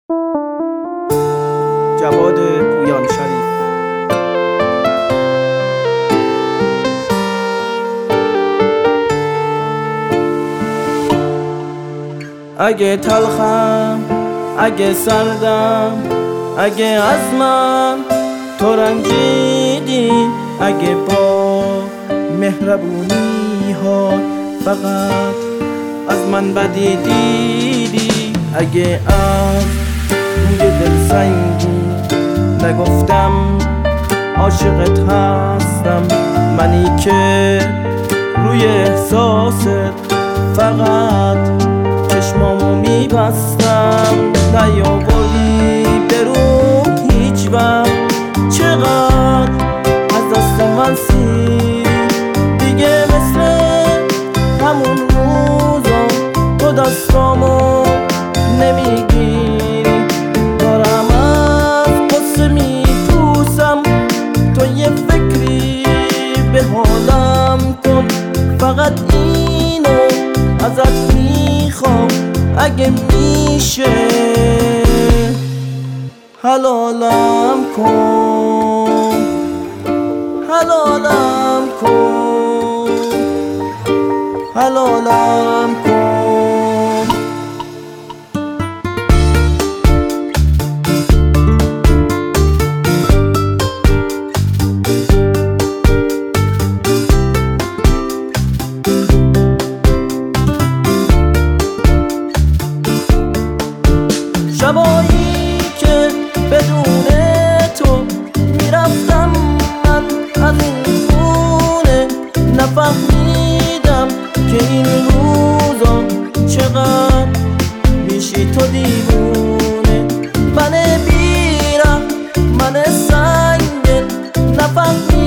جواد پویان شریف. اگه تلخم، اگه سردم، اگه از من تو رنجیدی، اگه با مهربونی ها فقط از من بدی دیدی، اگه از روی دلسنگی نگفتم عاشقت هستم، منی که روی احساست فقط چشمامو میبستم، نیاوردی برون هیچ وقت، چقدر از دست من سیری دیگه، مثل همون روزا تو دستامو نمیگیری، دارم از قصه میپوسم، تو یه فکری به حالم کن، فقط اینو ازت میخوام، اگه میشه حلالم کن، حلالم کن، حلالم کن. شبایی که بدون تو میرفتم من از این خونه، نفهمیدم که این روزا چقدر میشی تو دیوونه، من بیرم، من سنگه، نفهمیدم